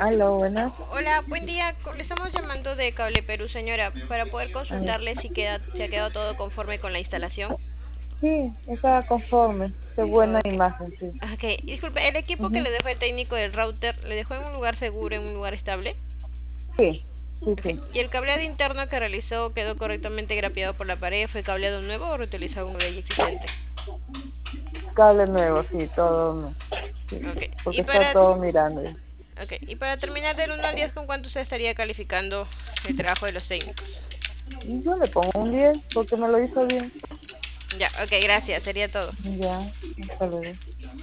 Aló, buenas. Hola, buen día. Le estamos llamando de Cable Perú, señora, para poder Ah, consultarle si ha quedado todo conforme con la instalación. sí, estaba conforme. Qué buena Ok. imagen, sí. Ok, disculpe, ¿el equipo que Ujú. le dejó el técnico del router le dejó en un lugar seguro, en un lugar estable? Sí, sí, Ok. sí. ¿Y el cableado interno que realizó quedó correctamente grapeado por la pared? ¿Fue cableado nuevo o reutilizó un cable ya existente? Cable nuevo, sí, todo, sí, Ok. porque está todo mirando. Y para terminar del 1 al 10, ¿con cuánto usted estaría calificando el trabajo de los técnicos? Y yo le pongo un 10 porque me lo hizo bien. Ya, ok, gracias, sería todo. Ya, hasta luego.